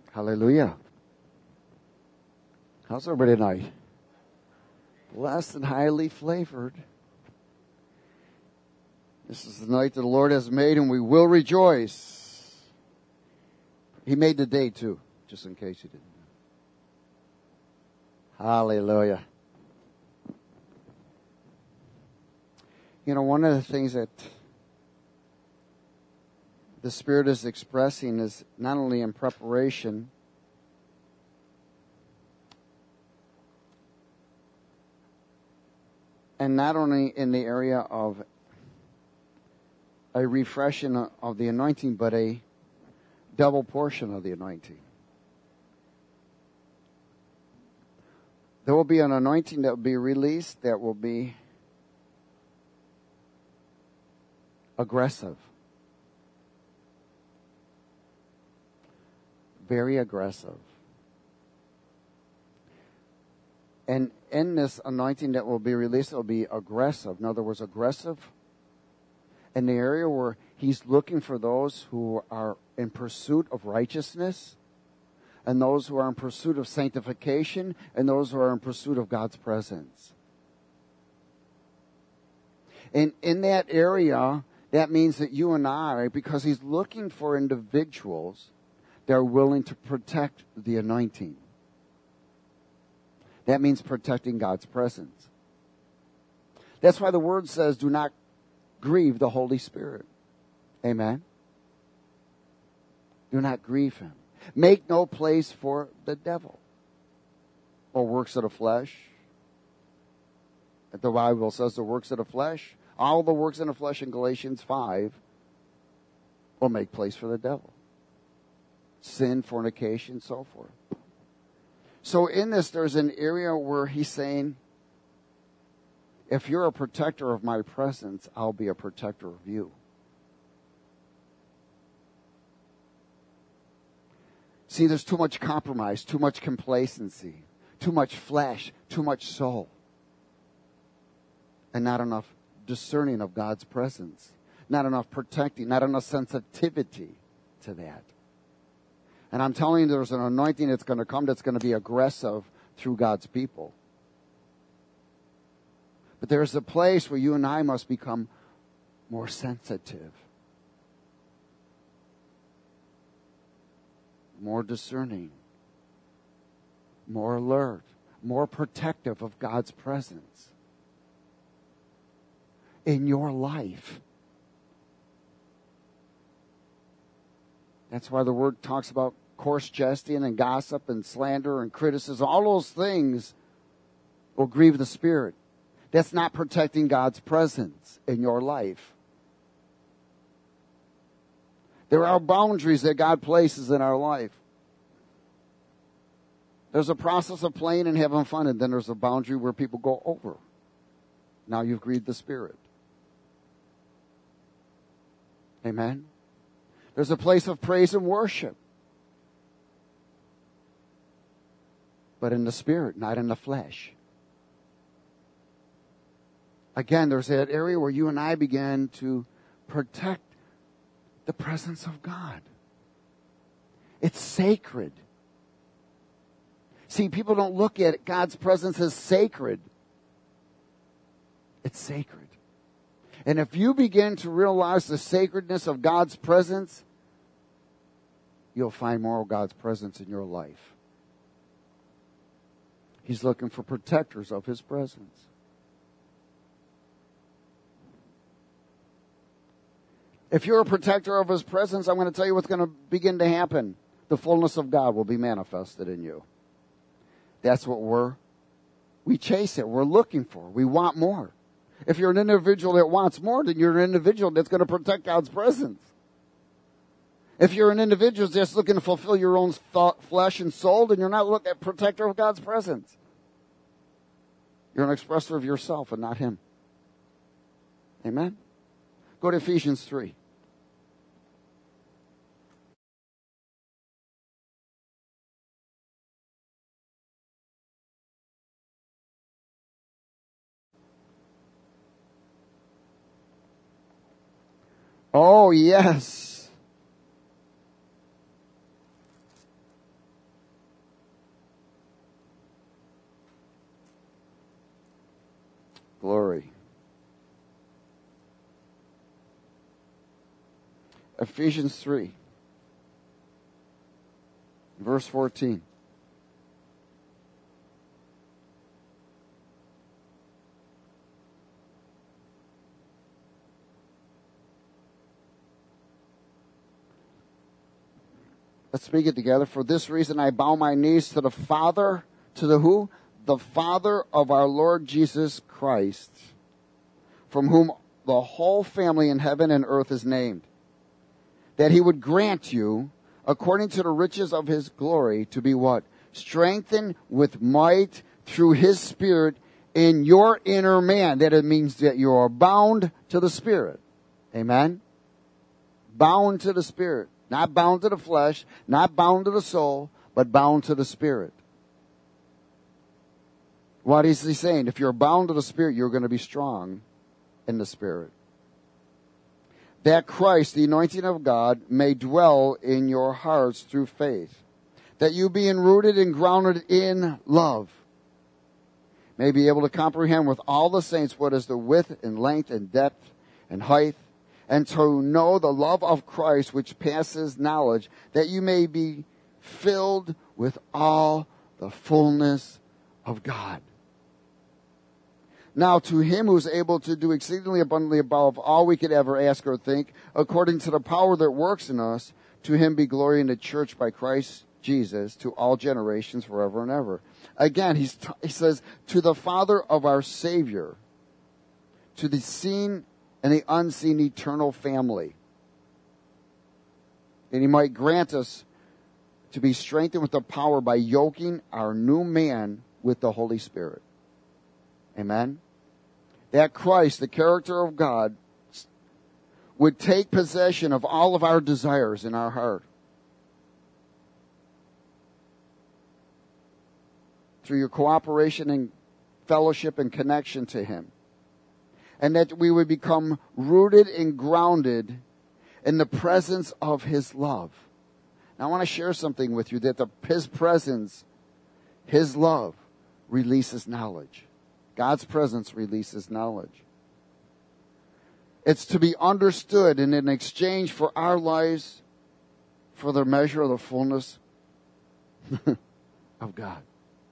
Hallelujah. How's everybody tonight? Blessed and highly flavored. This is the night that the Lord has made, and we will rejoice. He made the day too, just in case you didn't know. Hallelujah. You know, one of the things that the Spirit is expressing is not only in preparation, and not only in the area of a refreshing of the anointing, but a double portion of the anointing. There will be an anointing that will be released that will be aggressive. Very aggressive. And in this anointing that will be released, it will be aggressive. In other words, aggressive in the area where He's looking for those who are in pursuit of righteousness, and those who are in pursuit of sanctification, and those who are in pursuit of God's presence. And in that area, that means that you and I, because He's looking for individuals that are willing to protect the anointing. That means protecting God's presence. That's why the Word says, do not grieve the Holy Spirit. Amen? Do not grieve Him. Make no place for the devil or works of the flesh. The Bible says the works of the flesh, all the works of the flesh in Galatians 5 will make place for the devil. Sin, fornication, so forth. So in this, there's an area where He's saying, if you're a protector of my presence, I'll be a protector of you. See, there's too much compromise, too much complacency, too much flesh, too much soul, and not enough discerning of God's presence, not enough protecting, not enough sensitivity to that. And I'm telling you, there's an anointing that's going to come that's going to be aggressive through God's people. But there's a place where you and I must become more sensitive, more discerning, more alert, more protective of God's presence in your life. That's why the Word talks about coarse jesting and gossip and slander and criticism. All those things will grieve the Spirit. That's not protecting God's presence in your life. There are boundaries that God places in our life. There's a process of playing and having fun, and then there's a boundary where people go over. Now you've grieved the Spirit. Amen? There's a place of praise and worship. But in the Spirit, not in the flesh. Again, there's that area where you and I begin to protect the presence of God. It's sacred. See, people don't look at God's presence as sacred. It's sacred. And if you begin to realize the sacredness of God's presence, you'll find more of God's presence in your life. He's looking for protectors of His presence. If you're a protector of His presence, I'm going to tell you what's going to begin to happen. The fullness of God will be manifested in you. That's what we chase it. We're looking for. We want more. If you're an individual that wants more, then you're an individual that's going to protect God's presence. If you're an individual that's just looking to fulfill your own flesh and soul, then you're not looking at protector of God's presence. You're an expresser of yourself and not Him. Amen? Go to Ephesians 3. Oh, yes. glory. Ephesians 3, verse 14. Let's speak it together. For this reason I bow my knees to the Father, to the who? The Father of our Lord Jesus Christ, from whom the whole family in heaven and earth is named, that he would grant you, according to the riches of his glory, to be what? Strengthened with might through his Spirit in your inner man. That it means that you are bound to the Spirit. Amen? Bound to the Spirit. Not bound to the flesh, not bound to the soul, but bound to the Spirit. What is he saying? If you're bound to the Spirit, you're going to be strong in the Spirit. That Christ, the anointing of God, may dwell in your hearts through faith. That you, being rooted and grounded in love, may be able to comprehend with all the saints what is the width and length and depth and height, and to know the love of Christ which passes knowledge, that you may be filled with all the fullness of God. Now to him who is able to do exceedingly abundantly above all we could ever ask or think, according to the power that works in us, to him be glory in the church by Christ Jesus to all generations forever and ever. Again, he says, to the Father of our Savior, to the seen and the unseen eternal family. And he might grant us to be strengthened with the power by yoking our new man with the Holy Spirit. Amen? That Christ, the character of God, would take possession of all of our desires in our heart. Through your cooperation and fellowship and connection to him. And that we would become rooted and grounded in the presence of his love. Now I want to share something with you, that his presence, his love, releases knowledge. God's presence releases knowledge. It's to be understood, and in exchange for our lives, for the measure of the fullness of God.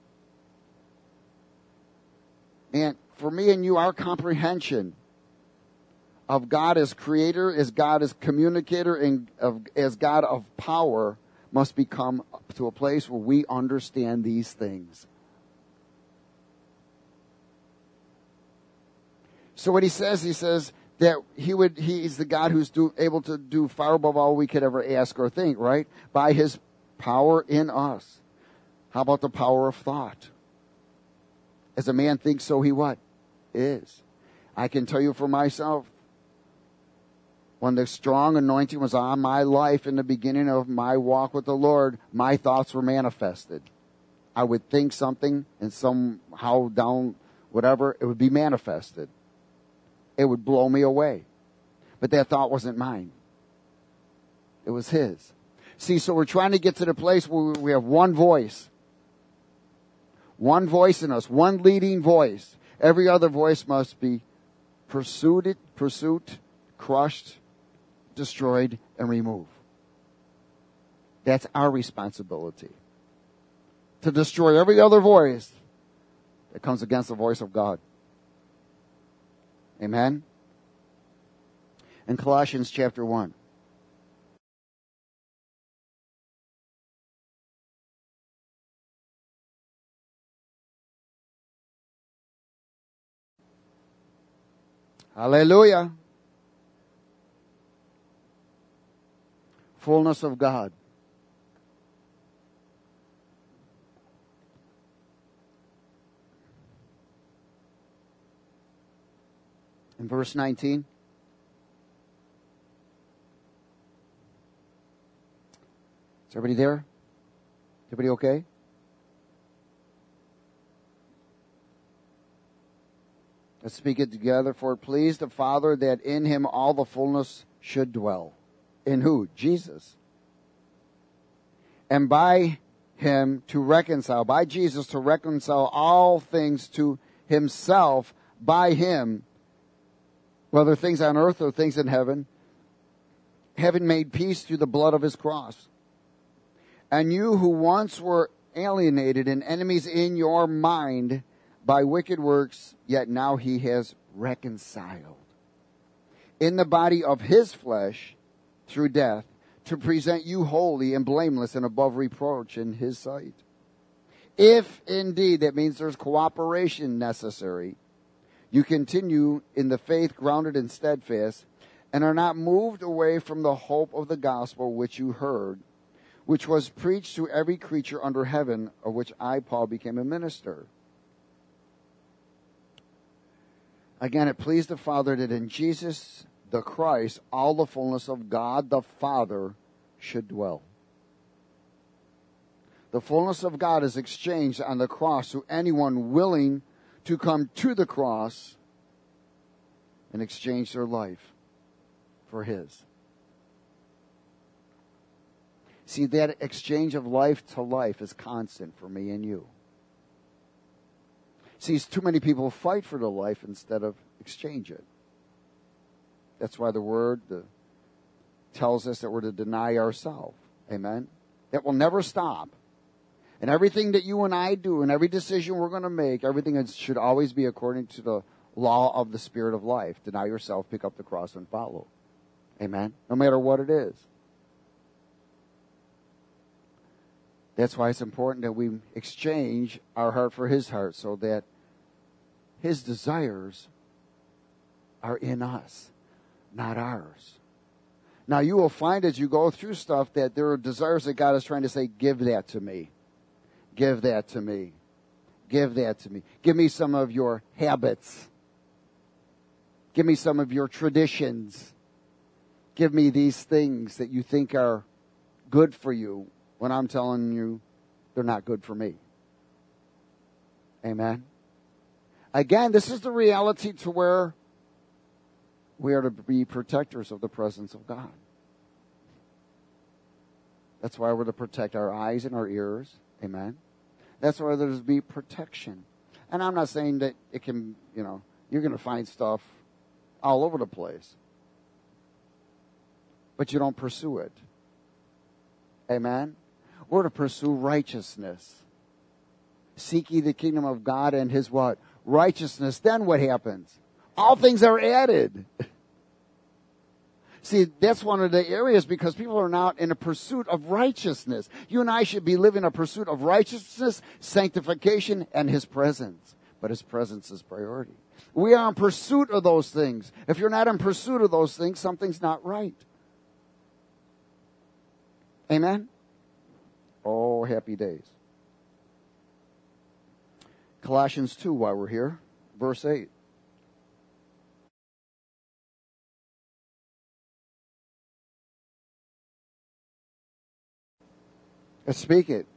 And for me and you, our comprehension of God as creator, as God as communicator, and as God of power must become to a place where we understand these things. So what he says that he's the God who's able to do far above all we could ever ask or think, right? By his power in us. How about the power of thought? As a man thinks, so he what? Is. I can tell you for myself, when the strong anointing was on my life in the beginning of my walk with the Lord, my thoughts were manifested. I would think something and somehow down whatever, it would be manifested. It would blow me away. But that thought wasn't mine. It was his. See, so we're trying to get to the place where we have one voice. One voice in us, one leading voice. Every other voice must be pursued, crushed, destroyed, and removed. That's our responsibility. To destroy every other voice that comes against the voice of God. Amen? In Colossians chapter 1. Hallelujah. Fullness of God. In verse 19. Is everybody there? Everybody okay? Let's speak it together. For it pleased the Father that in him all the fullness should dwell. In who? Jesus. And by him to reconcile, by Jesus to reconcile all things to himself, by him, whether things on earth or things in heaven, having made peace through the blood of his cross. And you who once were alienated and enemies in your mind by wicked works, yet now he has reconciled in the body of his flesh through death, to present you holy and blameless and above reproach in his sight. If indeed, that means there's cooperation necessary, you continue in the faith grounded and steadfast, and are not moved away from the hope of the gospel which you heard, which was preached to every creature under heaven, of which I, Paul, became a minister. Again, it pleased the Father that in Jesus the Christ, all the fullness of God the Father should dwell. The fullness of God is exchanged on the cross to anyone willing to come to the cross and exchange their life for his. See, that exchange of life to life is constant for me and you. See, too many people fight for the life instead of exchange it. That's why the word tells us that we're to deny ourselves. Amen? That will never stop. And everything that you and I do and every decision we're going to make, everything should always be according to the law of the Spirit of life. Deny yourself, pick up the cross, and follow. Amen? No matter what it is. That's why it's important that we exchange our heart for his heart so that his desires are in us, not ours. Now, you will find as you go through stuff that there are desires that God is trying to say, give that to me. Give that to me. Give that to me. Give me some of your habits. Give me some of your traditions. Give me these things that you think are good for you when I'm telling you they're not good for me. Amen? Again, this is the reality to where we are to be protectors of the presence of God. That's why we're to protect our eyes and our ears. Amen? That's why there's to be protection. And I'm not saying that it can, you're going to find stuff all over the place. But you don't pursue it. Amen? We're to pursue righteousness. Seek ye the kingdom of God and his what? Righteousness. Then what happens? All things are added. See, that's one of the areas because people are not in a pursuit of righteousness. You and I should be living a pursuit of righteousness, sanctification, and his presence. But his presence is priority. We are in pursuit of those things. If you're not in pursuit of those things, something's not right. Amen? Oh, happy days. Colossians 2, while we're here, verse 8. Let's speak it.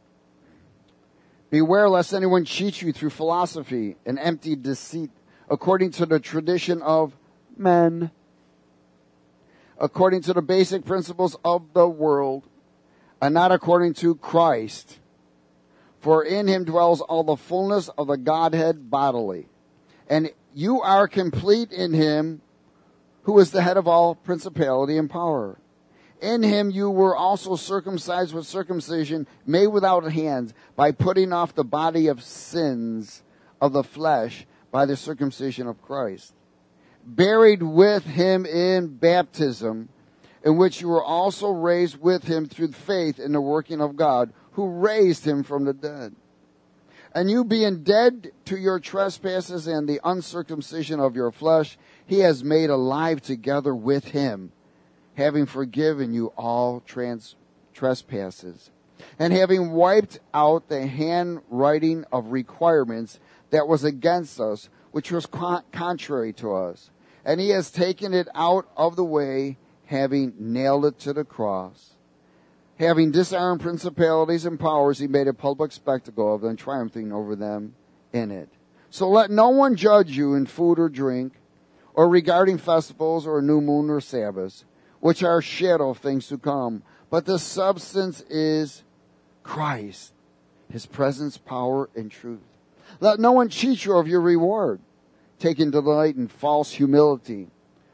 Beware lest anyone cheat you through philosophy and empty deceit, according to the tradition of men, according to the basic principles of the world, and not according to Christ. For in him dwells all the fullness of the Godhead bodily. And you are complete in him, who is the head of all principality and power. In him you were also circumcised with circumcision made without hands, by putting off the body of sins of the flesh by the circumcision of Christ. Buried with him in baptism, in which you were also raised with him through faith in the working of God, who raised him from the dead. And you being dead to your trespasses and the uncircumcision of your flesh, he has made alive together with him, having forgiven you all trespasses, and having wiped out the handwriting of requirements that was against us, which was contrary to us. And he has taken it out of the way, having nailed it to the cross. Having disarmed principalities and powers, he made a public spectacle of them, triumphing over them in it. So let no one judge you in food or drink, or regarding festivals or new moon or Sabbaths, which are a shadow of things to come. But the substance is Christ, his presence, power, and truth. Let no one cheat you of your reward, taking delight in false humility,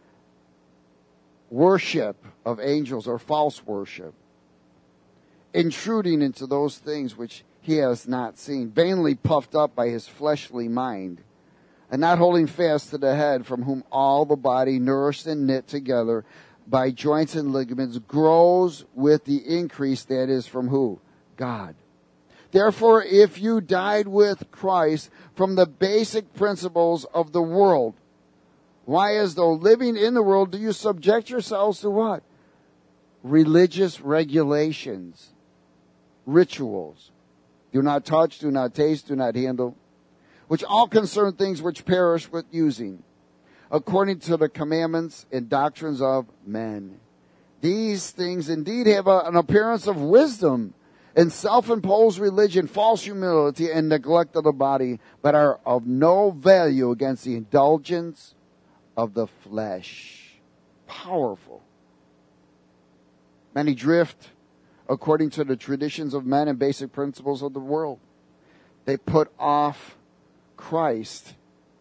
worship of angels or false worship, intruding into those things which he has not seen, vainly puffed up by his fleshly mind, and not holding fast to the head, from whom all the body, nourished and knit together by joints and ligaments, grows with the increase that is from who? God. Therefore, if you died with Christ from the basic principles of the world, why, as though living in the world, do you subject yourselves to what? Religious regulations, rituals. Do not touch, do not taste, do not handle, which all concern things which perish with using, according to the commandments and doctrines of men. These things indeed have an appearance of wisdom and self-imposed religion, false humility, and neglect of the body, but are of no value against the indulgence of the flesh. Powerful. Many drift according to the traditions of men and basic principles of the world. They put off Christ.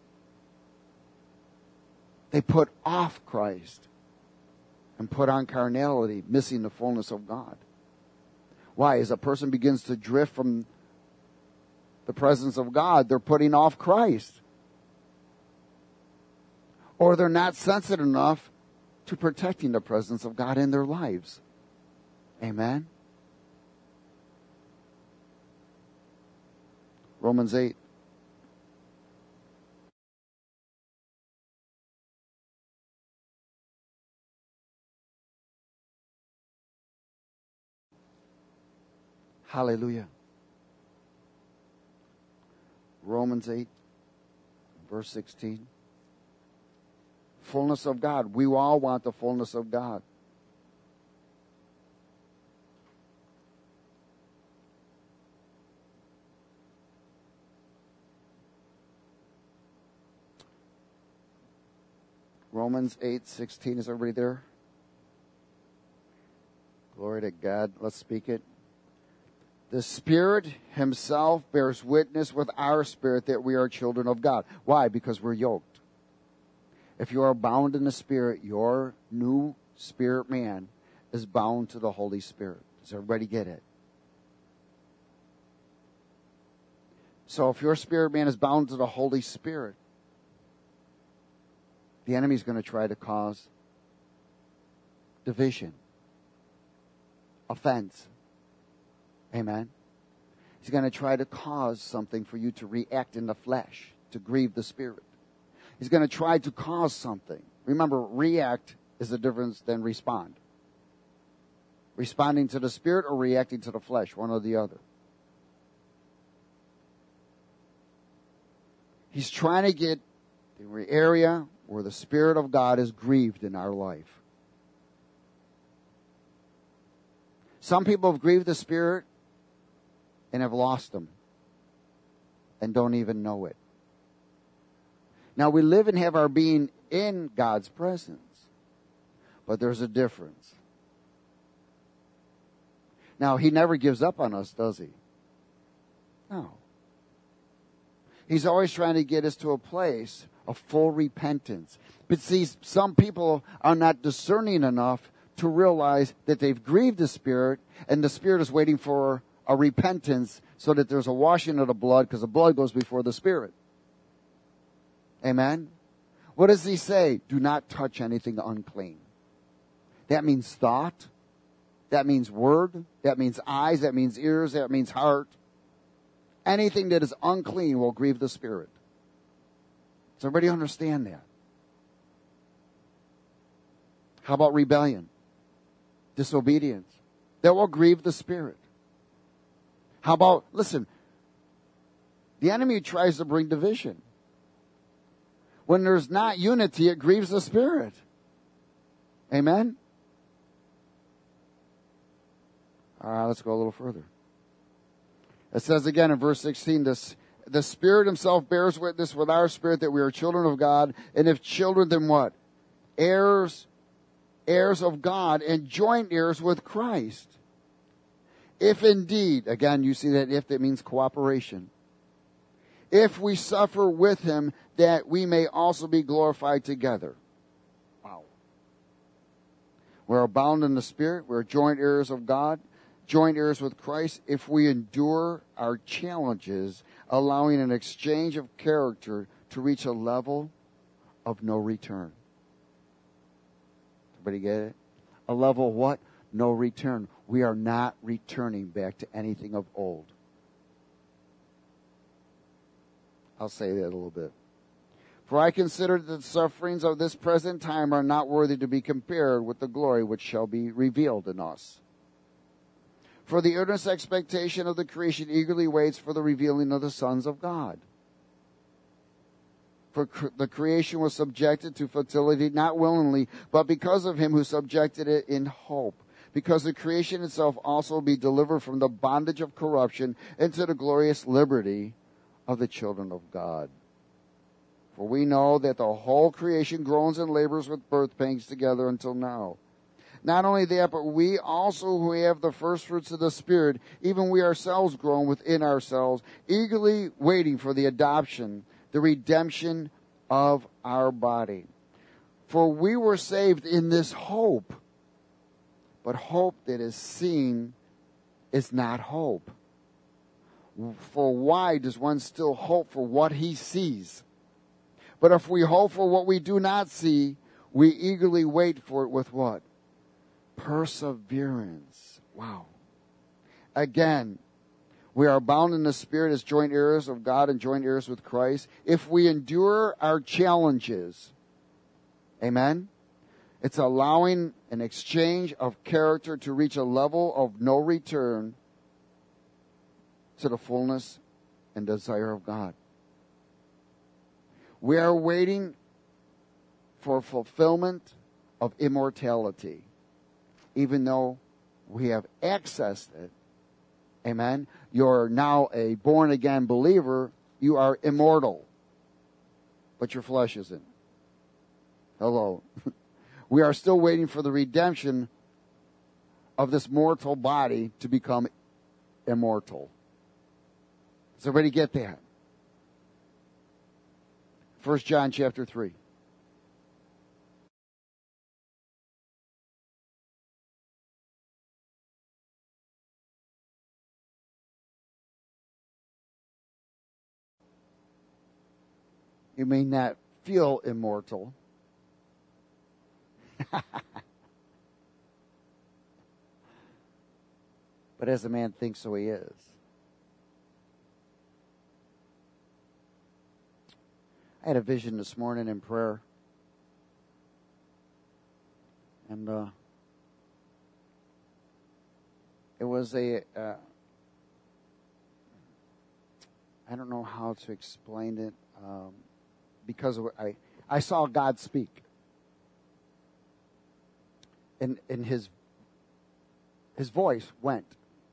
They put off Christ and put on carnality, missing the fullness of God. Why? As a person begins to drift from the presence of God, they're putting off Christ. Or they're not sensitive enough to protecting the presence of God in their lives. Amen? Romans 8. Hallelujah. Romans 8, verse 16. Fullness of God. We all want the fullness of God. Romans 8:16. Is everybody there? Glory to God. Let's speak it. The Spirit himself bears witness with our spirit that we are children of God. Why? Because we're yoked. If you are bound in the Spirit, your new spirit man is bound to the Holy Spirit. Does everybody get it? So if your spirit man is bound to the Holy Spirit, the enemy is going to try to cause division, offense. Amen. He's going to try to cause something for you to react in the flesh, to grieve the Spirit. He's going to try to cause something. Remember, react is the difference than respond. Responding to the Spirit or reacting to the flesh, one or the other. He's trying to get the area where the Spirit of God is grieved in our life. Some people have grieved the Spirit and have lost him and don't even know it. Now, we live and have our being in God's presence, but there's a difference. Now, he never gives up on us, does he? No. He's always trying to get us to a place of full repentance. But see, some people are not discerning enough to realize that they've grieved the Spirit, and the Spirit is waiting for a repentance so that there's a washing of the blood, because the blood goes before the Spirit. Amen? What does he say? Do not touch anything unclean. That means thought. That means word. That means eyes. That means ears. That means heart. Anything that is unclean will grieve the Spirit. Does everybody understand that? How about rebellion? Disobedience. That will grieve the Spirit. How about, listen, the enemy tries to bring division. When there's not unity, it grieves the Spirit. Amen? All right, let's go a little further. It says again in verse 16, the Spirit himself bears witness with our spirit that we are children of God. And if children, then what? Heirs of God and joint heirs with Christ. If indeed, again, you see that if, that means cooperation. if we suffer with him, that we may also be glorified together. Wow. We're bound in the Spirit. We're joint heirs of God, joint heirs with Christ, if we endure our challenges, allowing an exchange of character to reach a level of no return. Everybody get it? A level of what? No return. We are not returning back to anything of old. I'll say that a little bit. For I consider that the sufferings of this present time are not worthy to be compared with the glory which shall be revealed in us. For the earnest expectation of the creation eagerly waits for the revealing of the sons of God. For the creation was subjected to futility, not willingly, but because of him who subjected it in hope. Because the creation itself also will be delivered from the bondage of corruption into the glorious liberty of the children of God. For we know that the whole creation groans and labors with birth pangs together until now. Not only that, but we also who have the first fruits of the Spirit, even we ourselves groan within ourselves, eagerly waiting for the adoption, the redemption of our body. For we were saved in this hope. But hope that is seen is not hope. For why does one still hope for what he sees? But if we hope for what we do not see, we eagerly wait for it with what? Perseverance. Wow. Again, we are bound in the Spirit as joint heirs of God and joint heirs with Christ. If we endure our challenges, amen, it's allowing an exchange of character to reach a level of no return to the fullness and desire of God. We are waiting for fulfillment of immortality, even though we have accessed it. Amen. You're now a born-again believer. You are immortal, but your flesh isn't. Hello. We are still waiting for the redemption of this mortal body to become immortal. Does everybody get that? 1 John chapter 3. You may not feel immortal. But as a man thinks, so he is. I had a vision this morning in prayer. And it was I don't know how to explain it, because I saw God speak. And his voice went.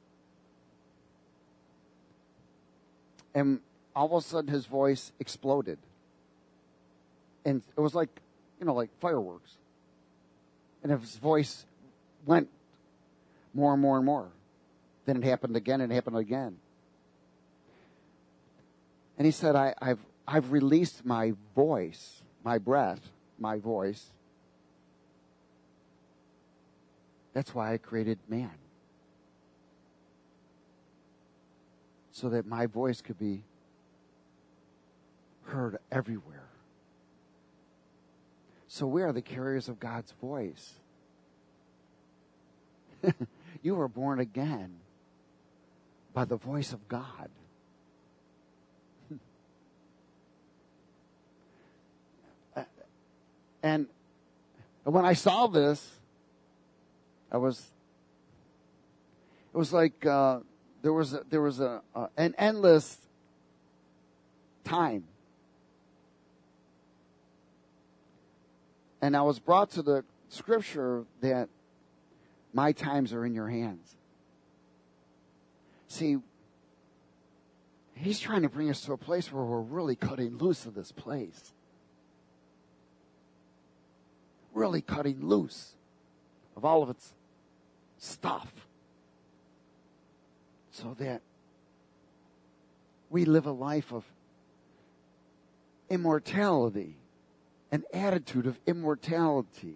And all of a sudden his voice exploded. And it was like, like fireworks. And his voice went more and more and more. Then it happened again and it happened again. And he said, I've released my voice, my breath, my voice. That's why I created man. So that my voice could be heard everywhere. So we are the carriers of God's voice. You were born again by the voice of God. And when I saw this, it was like there was an endless time. And I was brought to the scripture that my times are in your hands. See, he's trying to bring us to a place where we're really cutting loose of this place. Really cutting loose of all of its stuff. So that we live a life of immortality, an attitude of immortality,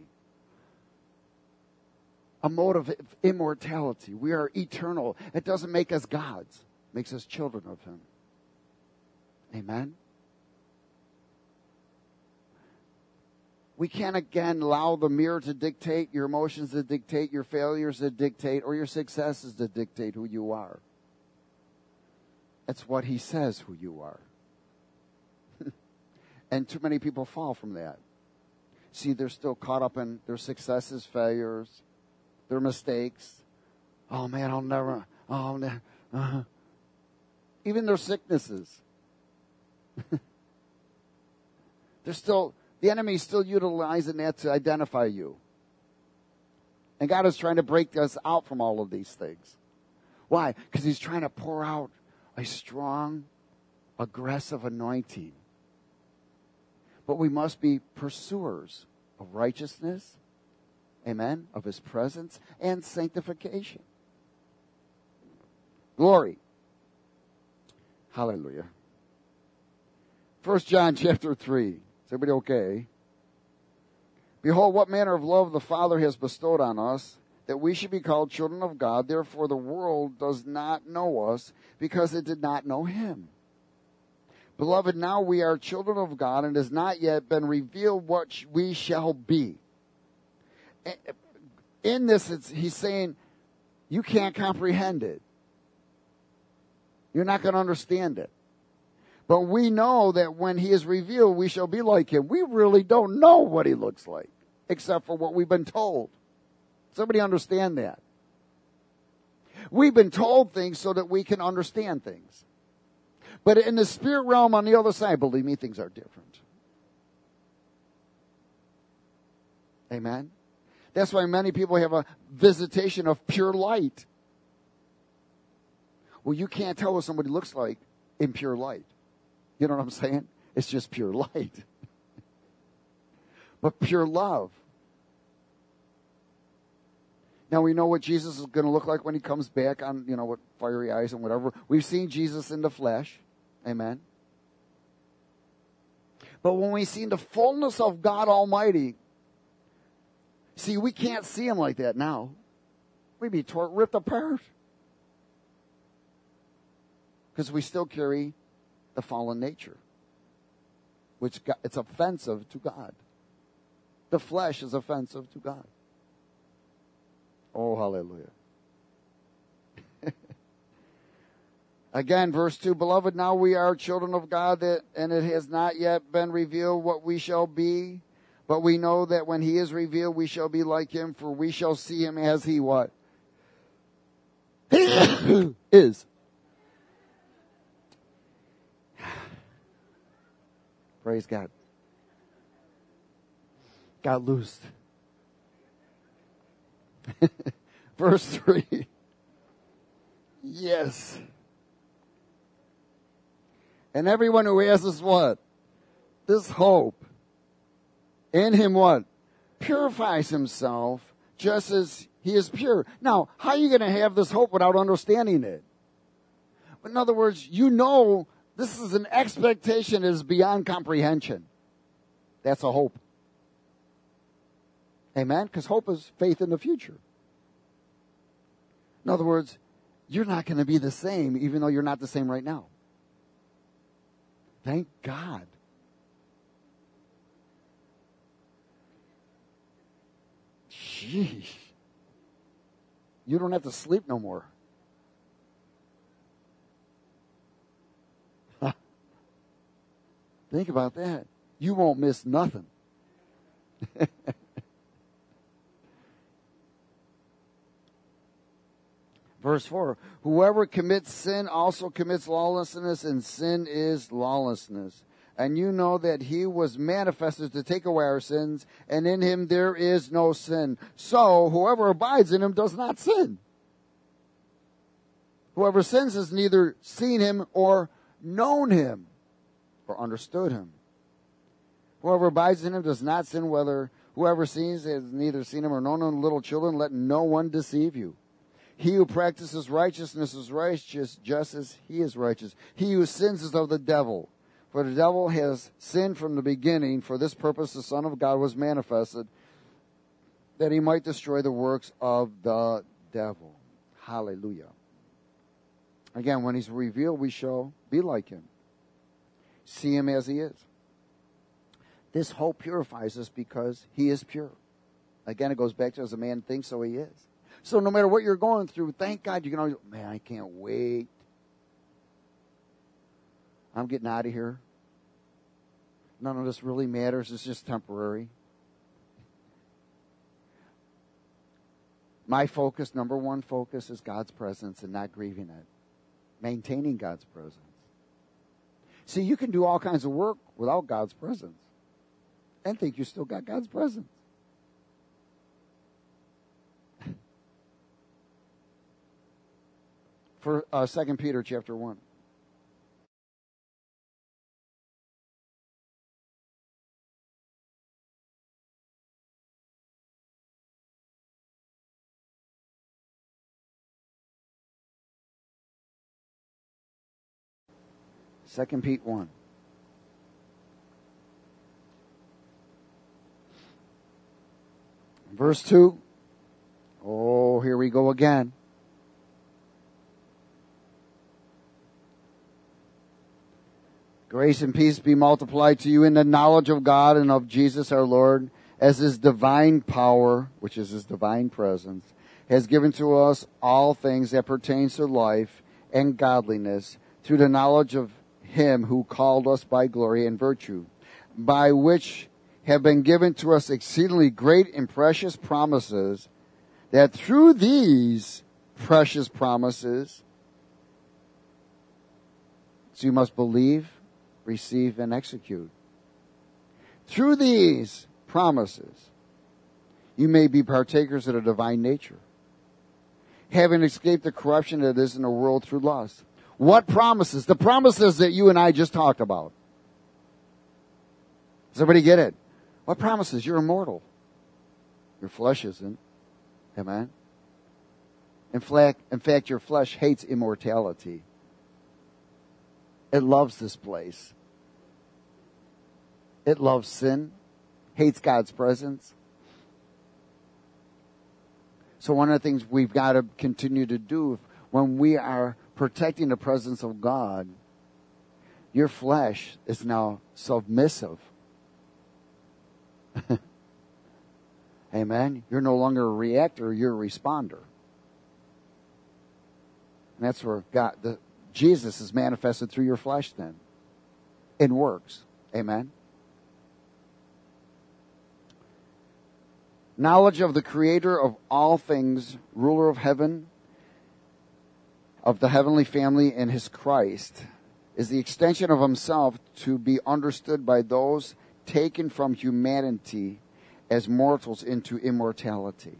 a mode of immortality. We are eternal. It doesn't make us gods. It makes us children of Him. Amen? We can't, again, allow the mirror to dictate, your emotions to dictate, your failures to dictate, or your successes to dictate who you are. It's what He says who you are. And too many people fall from that. See, they're still caught up in their successes, failures, their mistakes. Oh, man, I'll never. Even their sicknesses. The enemy is still utilizing that to identify you. And God is trying to break us out from all of these things. Why? Because He's trying to pour out a strong, aggressive anointing. But we must be pursuers of righteousness, amen, of His presence, and sanctification. Glory. Hallelujah. 1 John chapter 3. Is everybody okay? Behold, what manner of love the Father has bestowed on us, that we should be called children of God. Therefore the world does not know us, because it did not know Him. Beloved, now we are children of God, and it has not yet been revealed what we shall be. In this, He's saying, you can't comprehend it. You're not going to understand it. But we know that when He is revealed, we shall be like Him. We really don't know what He looks like, except for what we've been told. Somebody understand that? We've been told things so that we can understand things. But in the spirit realm on the other side, believe me, things are different. Amen? That's why many people have a visitation of pure light. Well, you can't tell what somebody looks like in pure light. You know what I'm saying? It's just pure light. But pure love. Now we know what Jesus is going to look like when He comes back on, with fiery eyes and whatever. We've seen Jesus in the flesh. Amen. But when we see the fullness of God Almighty, see, we can't see Him like that now. We'd be ripped apart. Because we still carry the fallen nature, which it's offensive to God. The flesh is offensive to God. Oh, hallelujah. Again, verse 2, Beloved, now we are children of God, and it has not yet been revealed what we shall be. But we know that when He is revealed, we shall be like Him, for we shall see Him as He what? Is. Praise God. Got loosed. Verse 3. Yes. And everyone who has this what? This hope. In Him what? Purifies himself just as He is pure. Now, how are you going to have this hope without understanding it? In other words, this is an expectation that is beyond comprehension. That's a hope. Amen? Because hope is faith in the future. In other words, you're not going to be the same even though you're not the same right now. Thank God. Jeez. You don't have to sleep no more. Think about that. You won't miss nothing. Verse 4, whoever commits sin also commits lawlessness, and sin is lawlessness. And you know that He was manifested to take away our sins, and in Him there is no sin. So whoever abides in Him does not sin. Whoever sins has neither seen Him or known Him or understood Him. Whoever abides in Him does not sin, whoever sins has neither seen Him or known Him. Little children, let no one deceive you. He who practices righteousness is righteous just as He is righteous. He who sins is of the devil. For the devil has sinned from the beginning. For this purpose the Son of God was manifested, that he might destroy the works of the devil. Hallelujah. Again, when he's revealed, we shall be like him. See him as he is. This hope purifies us because he is pure. Again, it goes back to as a man thinks, so he is. So no matter what you're going through, thank God you can always, man, I can't wait. I'm getting out of here. None of this really matters. It's just temporary. My focus, number one focus, is God's presence and not grieving it. Maintaining God's presence. See, you can do all kinds of work without God's presence and think you still got God's presence. For 2 Peter chapter 1. Second Pete 1. Verse 2. Oh, here we go again. Grace and peace be multiplied to you in the knowledge of God and of Jesus our Lord, as his divine power, which is his divine presence, has given to us all things that pertain to life and godliness, through the knowledge of him who called us by glory and virtue, by which have been given to us exceedingly great and precious promises, that through these precious promises, so you must believe, receive, and execute. Through these promises, you may be partakers of the divine nature, having escaped the corruption that is in the world through lust. What promises? The promises that you and I just talked about. Does everybody get it? What promises? You're immortal. Your flesh isn't. Amen? In fact, your flesh hates immortality. It loves this place. It loves sin. Hates God's presence. So one of the things we've got to continue to do when we are protecting the presence of God, your flesh is now submissive. Amen? You're no longer a reactor, you're a responder. And that's where Jesus is manifested through your flesh then. In works. Amen? Knowledge of the Creator of all things, ruler of heaven, of the heavenly family in his Christ, is the extension of himself to be understood by those taken from humanity as mortals into immortality.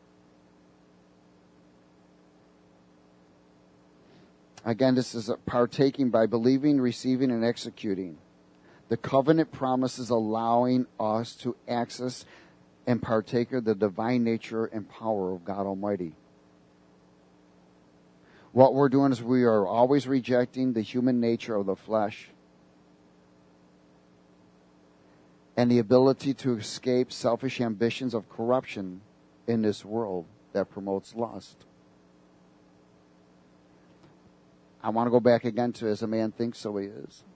Again, this is partaking by believing, receiving, and executing. The covenant promises allowing us to access and partake of the divine nature and power of God Almighty. What we're doing is we are always rejecting the human nature of the flesh and the ability to escape selfish ambitions of corruption in this world that promotes lust. I want to go back again to as a man thinks, so he is.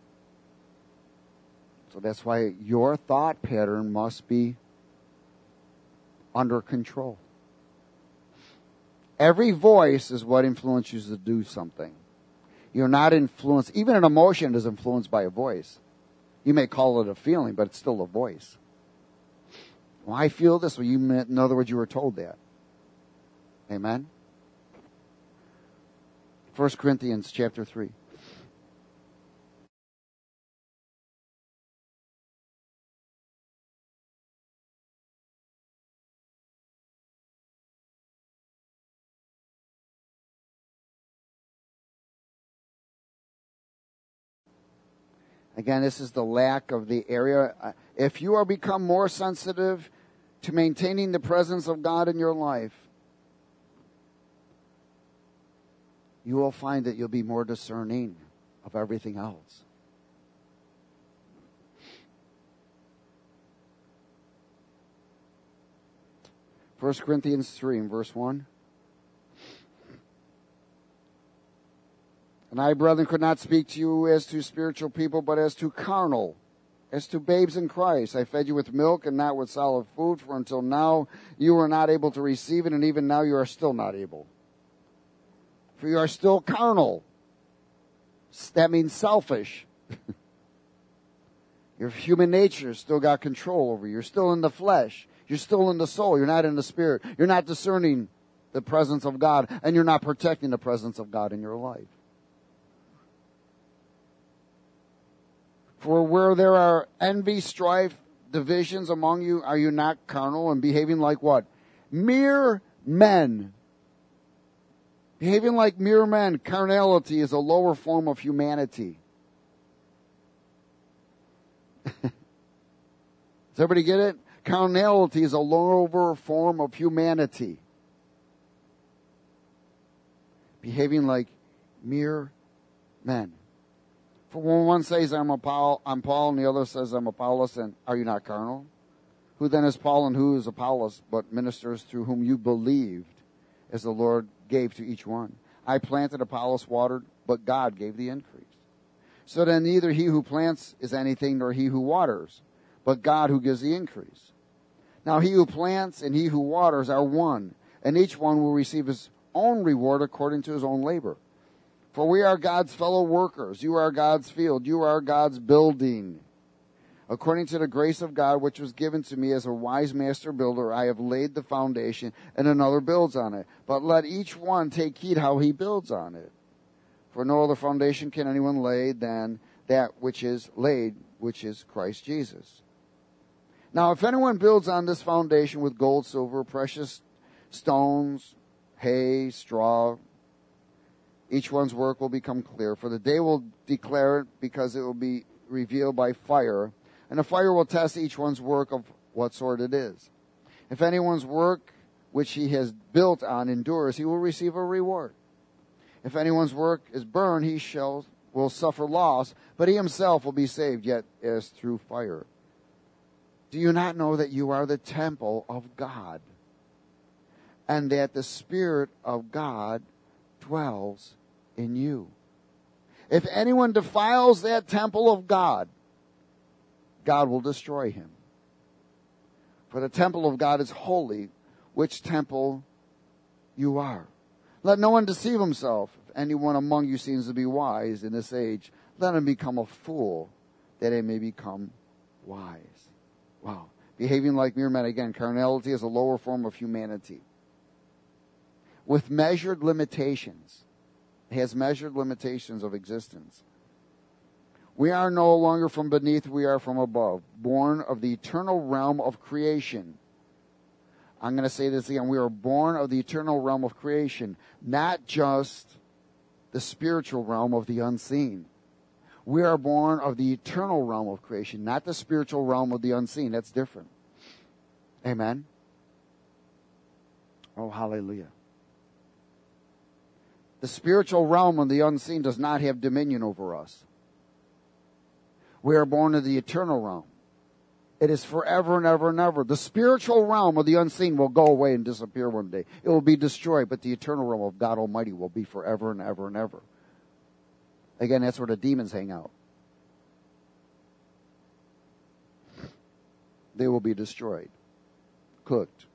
So that's why your thought pattern must be under control. Every voice is what influences you to do something. You're not influenced. Even an emotion is influenced by a voice. You may call it a feeling, but it's still a voice. Well, I feel this. Well, in other words, you were told that. Amen? 1 Corinthians chapter 3. Again, this is the lack of the area. If you are become more sensitive to maintaining the presence of God in your life, you will find that you'll be more discerning of everything else. 1 Corinthians 3 and verse 1. And I, brethren, could not speak to you as to spiritual people, but as to carnal, as to babes in Christ. I fed you with milk and not with solid food, for until now you were not able to receive it, and even now you are still not able. For you are still carnal. That means selfish. Your human nature still got control over you. You're still in the flesh. You're still in the soul. You're not in the spirit. You're not discerning the presence of God, and you're not protecting the presence of God in your life. For where there are envy, strife, divisions among you, are you not carnal and behaving like what? Mere men. Behaving like mere men. Carnality is a lower form of humanity. Does everybody get it? Carnality is a lower form of humanity. Behaving like mere men. For when one says, I'm Paul, and the other says, I'm Apollos, and are you not carnal? Who then is Paul and who is Apollos, but ministers through whom you believed, as the Lord gave to each one? I planted, Apollos watered, but God gave the increase. So then neither he who plants is anything, nor he who waters, but God who gives the increase. Now he who plants and he who waters are one, and each one will receive his own reward according to his own labor. For we are God's fellow workers. You are God's field. You are God's building. According to the grace of God, which was given to me as a wise master builder, I have laid the foundation, and another builds on it. But let each one take heed how he builds on it. For no other foundation can anyone lay than that which is laid, which is Christ Jesus. Now, if anyone builds on this foundation with gold, silver, precious stones, hay, straw, each one's work will become clear, for the day will declare it, because it will be revealed by fire, and the fire will test each one's work of what sort it is. If anyone's work which he has built on endures, he will receive a reward. If anyone's work is burned, will suffer loss, but he himself will be saved, yet as through fire. Do you not know that you are the temple of God, and that the Spirit of God dwells in you? If anyone defiles that temple of God, God will destroy him. For the temple of God is holy, which temple you are. Let no one deceive himself. If anyone among you seems to be wise in this age, let him become a fool, that he may become wise. Wow. Behaving like mere men. Again, carnality is a lower form of humanity, with measured limitations. It has measured limitations of existence. We are no longer from beneath, we are from above, born of the eternal realm of creation. I'm going to say this again. We are born of the eternal realm of creation, not just the spiritual realm of the unseen. We are born of the eternal realm of creation, not the spiritual realm of the unseen. That's different. Amen. Oh, hallelujah. The spiritual realm of the unseen does not have dominion over us. We are born of the eternal realm. It is forever and ever and ever. The spiritual realm of the unseen will go away and disappear one day. It will be destroyed, but the eternal realm of God Almighty will be forever and ever and ever. Again, that's where the demons hang out. They will be destroyed, cooked.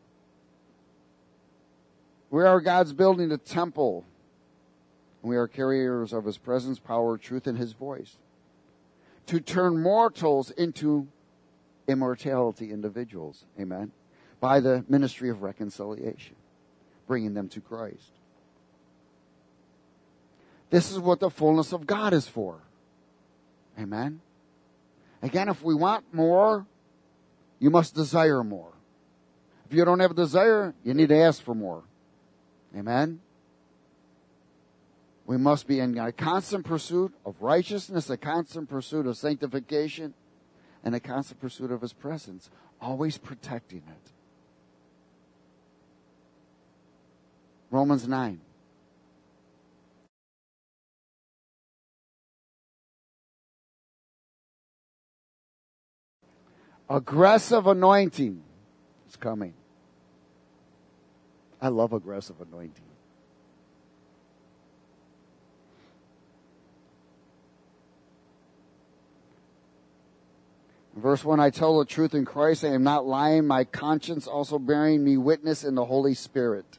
We are God's building, a temple. We are carriers of his presence, power, truth, and his voice, to turn mortals into immortality individuals. Amen. By the ministry of reconciliation, bringing them to Christ. This is what the fullness of God is for. Amen. Again, if we want more, you must desire more. If you don't have a desire, you need to ask for more. Amen. We must be in a constant pursuit of righteousness, a constant pursuit of sanctification, and a constant pursuit of his presence, always protecting it. Romans 9. Aggressive anointing is coming. I love aggressive anointing. Verse 1, I tell the truth in Christ. I am not lying. My conscience also bearing me witness in the Holy Spirit,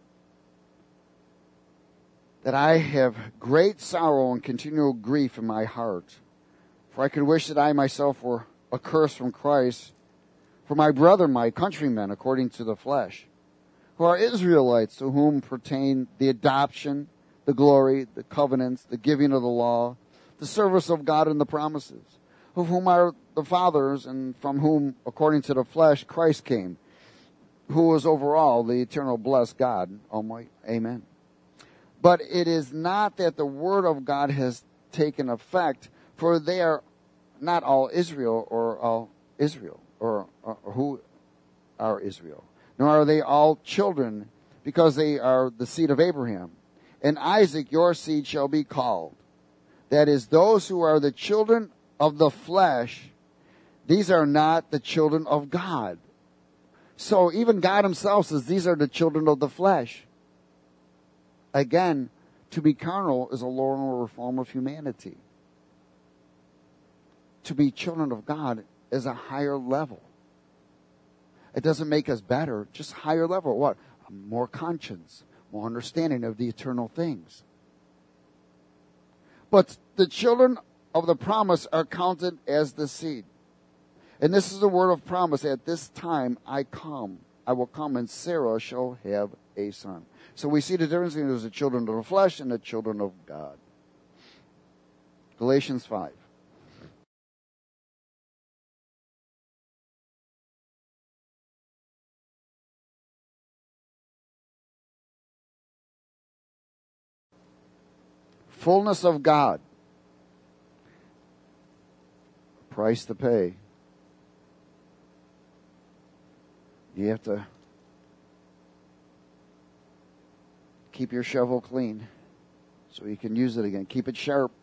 that I have great sorrow and continual grief in my heart. For I could wish that I myself were accursed from Christ for my brethren, my countrymen, according to the flesh, who are Israelites, to whom pertain the adoption, the glory, the covenants, the giving of the law, the service of God and the promises, of whom are the fathers, and from whom, according to the flesh, Christ came, who is over all, the eternal blessed God Almighty. Amen. But it is not that the word of God has taken effect, for they are not all Israel or all Israel, or who are Israel, nor are they all children, because they are the seed of Abraham. And Isaac, your seed, shall be called. That is, those who are the children of the flesh, these are not the children of God. So even God himself says these are the children of the flesh. Again, to be carnal is a lower form of humanity. To be children of God is a higher level. It doesn't make us better, just higher level. What? More conscience, more understanding of the eternal things. But the children of the promise are counted as the seed. And this is the word of promise. At this time I will come, and Sarah shall have a son. So we see the difference between the children of the flesh and the children of God. Galatians 5. Fullness of God. Price to pay. You have to keep your shovel clean so you can use it again. Keep it sharp.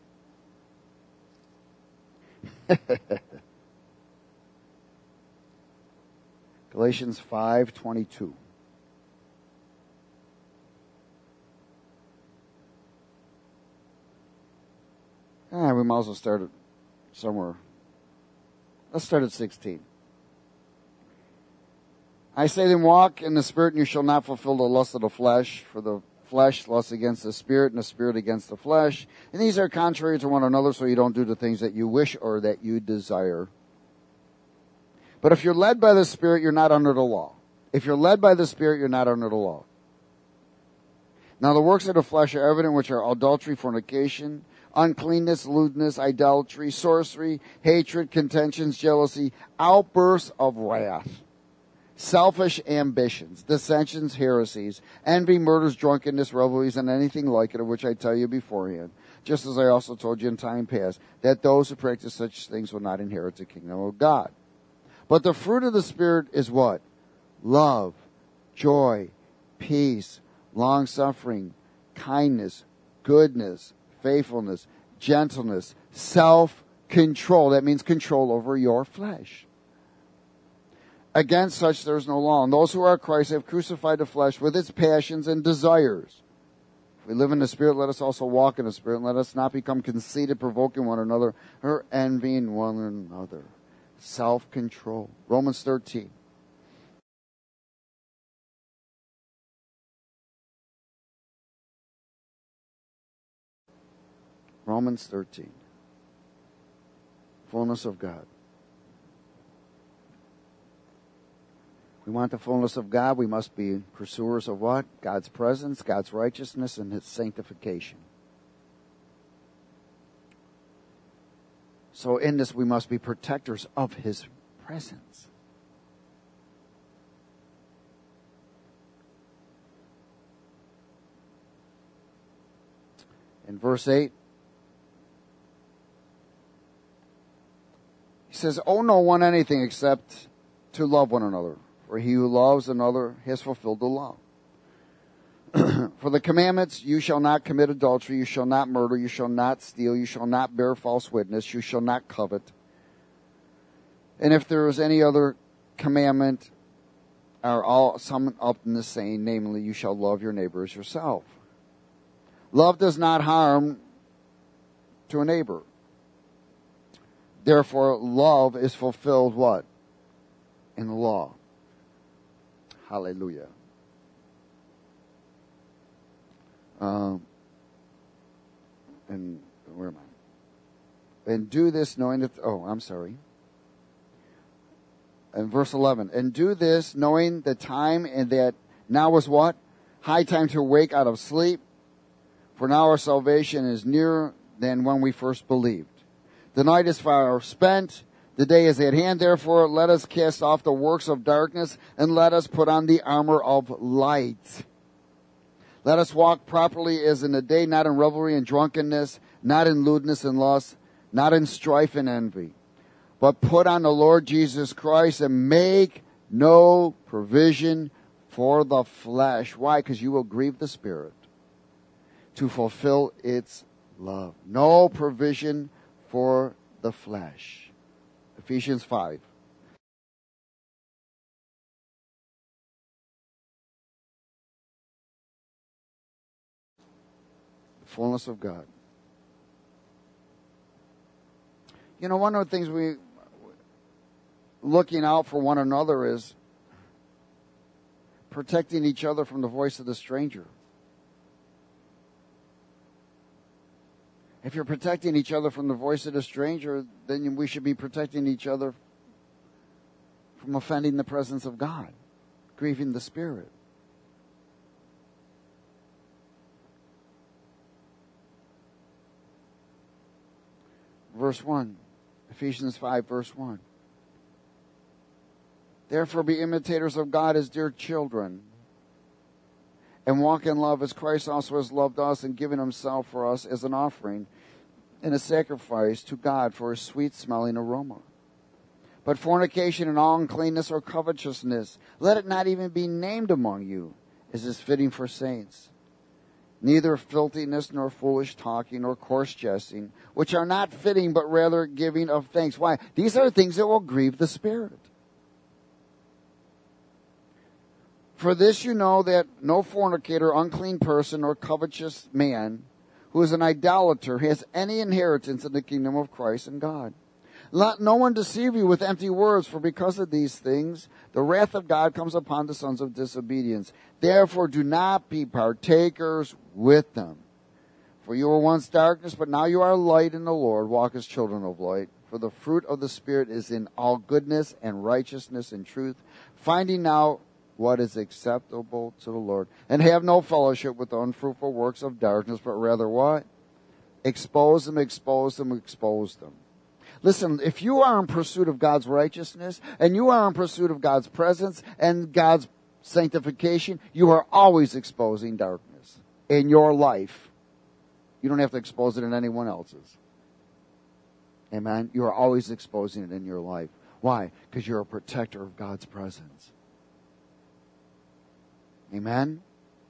Galatians 5:22. We might as well start it somewhere. Let's start at 16. I say then, walk in the Spirit, and you shall not fulfill the lust of the flesh. For the flesh lusts against the Spirit, and the Spirit against the flesh. And these are contrary to one another, so you don't do the things that you wish or that you desire. But if you're led by the Spirit, you're not under the law. If you're led by the Spirit, you're not under the law. Now the works of the flesh are evident, which are adultery, fornication, uncleanness, lewdness, idolatry, sorcery, hatred, contentions, jealousy, outbursts of wrath, selfish ambitions, dissensions, heresies, envy, murders, drunkenness, revelries, and anything like it, of which I tell you beforehand, just as I also told you in time past, that those who practice such things will not inherit the kingdom of God. But the fruit of the Spirit is what? Love, joy, peace, long-suffering, kindness, goodness, faithfulness, gentleness, self-control. That means control over your flesh. Against such there is no law. And those who are Christ have crucified the flesh with its passions and desires. If we live in the Spirit, let us also walk in the Spirit. And let us not become conceited, provoking one another, or envying one another. Self-control. Romans 13. Romans 13. Fullness of God. We want the fullness of God. We must be pursuers of what? God's presence, God's righteousness, and His sanctification. So in this, we must be protectors of His presence. In verse 8, he says, owe no one anything except to love one another. For he who loves another has fulfilled the law. For the commandments, you shall not commit adultery, you shall not murder, you shall not steal, you shall not bear false witness, you shall not covet. And if there is any other commandment, are all summed up in the saying, namely, you shall love your neighbor as yourself. Love does not harm to a neighbor. Therefore, love is fulfilled what? In the law. Hallelujah. And where am I? And do this knowing that, And verse 11, and do this knowing the time and that now is what? High time to wake out of sleep. For now our salvation is nearer than when we first believed. The night is far spent. The day is at hand. Therefore, let us cast off the works of darkness and let us put on the armor of light. Let us walk properly as in the day, not in revelry and drunkenness, not in lewdness and lust, not in strife and envy. But put on the Lord Jesus Christ and make no provision for the flesh. Why? Because you will grieve the Spirit to fulfill its love. No provision for the flesh. Ephesians 5. The fullness of God. You know, one of the things we looking out for one another is protecting each other from the voice of the stranger. If you're protecting each other from the voice of the stranger, then we should be protecting each other from offending the presence of God, grieving the Spirit. Verse 1, Ephesians 5, verse 1. Therefore be imitators of God as dear children, and walk in love as Christ also has loved us and given himself for us as an offering and a sacrifice to God for a sweet-smelling aroma. But fornication and all uncleanness or covetousness, let it not even be named among you, as is fitting for saints. Neither filthiness, nor foolish talking, nor coarse jesting, which are not fitting, but rather giving of thanks. Why? These are things that will grieve the Spirit. For this you know that no fornicator, unclean person, or covetous man who is an idolater has any inheritance in the kingdom of Christ and God. Let no one deceive you with empty words, for because of these things the wrath of God comes upon the sons of disobedience. Therefore do not be partakers with them. For you were once darkness, but now you are light in the Lord. Walk as children of light. For the fruit of the Spirit is in all goodness and righteousness and truth, finding now what is acceptable to the Lord. And have no fellowship with the unfruitful works of darkness, but rather what? Expose them, expose them, expose them. Listen, if you are in pursuit of God's righteousness, and you are in pursuit of God's presence and God's sanctification, you are always exposing darkness in your life. You don't have to expose it in anyone else's. Amen? You are always exposing it in your life. Why? Because you're a protector of God's presence. Amen?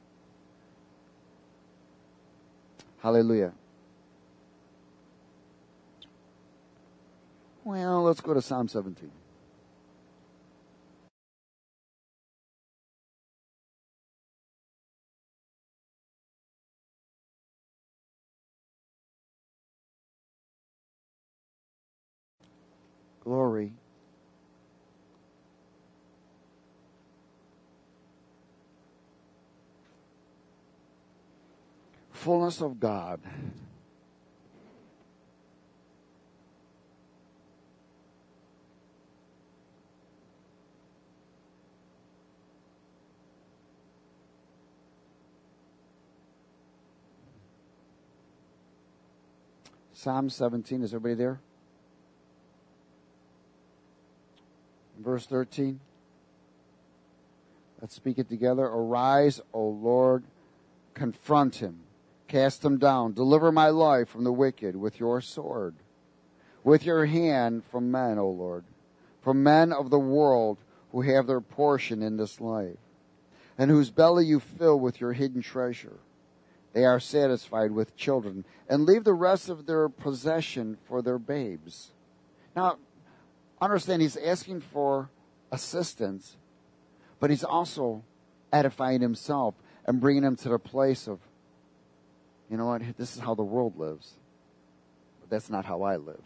Hallelujah. Well, let's go to Psalm 17. Glory. Fullness of God. Psalm 17, is everybody there? Verse 13. Let's speak it together. Arise, O Lord, confront him, cast him down, deliver my life from the wicked with your sword, with your hand from men, O Lord, from men of the world who have their portion in this life, and whose belly you fill with your hidden treasure. They are satisfied with children, and leave the rest of their possession for their babes. Now, understand he's asking for assistance, But he's also edifying himself and bringing him to the place of, you know what, this is how the world lives. But that's not how I live.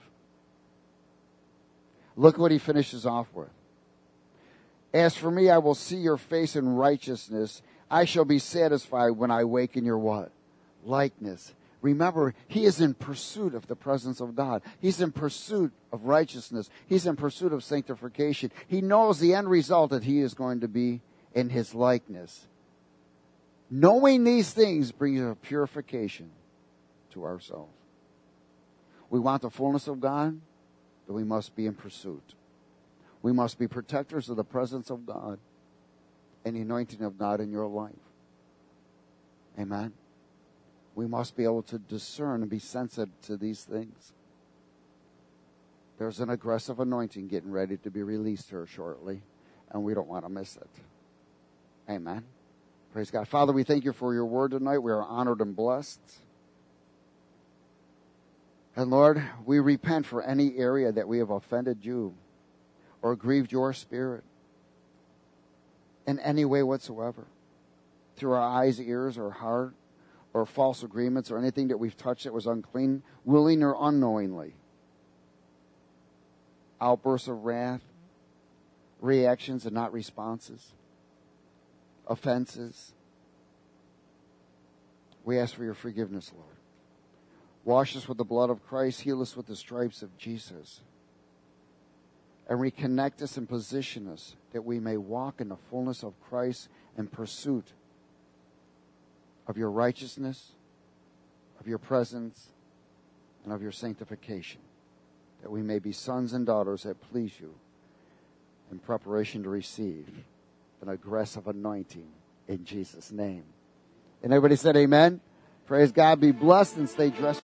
Look what he finishes off with. As for me, I will see your face in righteousness. I shall be satisfied when I wake in your what? Likeness. Remember, he is in pursuit of the presence of God. He's in pursuit of righteousness. He's in pursuit of sanctification. He knows the end result that he is going to be in his likeness. Knowing these things brings a purification to ourselves. We want the fullness of God, then we must be in pursuit. We must be protectors of the presence of God and the anointing of God in your life. Amen. We must be able to discern and be sensitive to these things. There's an aggressive anointing getting ready to be released here shortly, and we don't want to miss it. Amen. Praise God. Father, we thank you for your word tonight. We are honored and blessed. And Lord, we repent for any area that we have offended you or grieved your spirit in any way whatsoever, through our eyes, ears, or heart, or false agreements, or anything that we've touched that was unclean, willing or unknowingly. Outbursts of wrath, reactions and not responses, offenses. We ask for your forgiveness, Lord. Wash us with the blood of Christ, heal us with the stripes of Jesus, and reconnect us and position us that we may walk in the fullness of Christ in pursuit of your righteousness, of your presence, and of your sanctification, that we may be sons and daughters that please you in preparation to receive an aggressive anointing in Jesus' name. And everybody said amen. Praise God. Be blessed and stay dressed.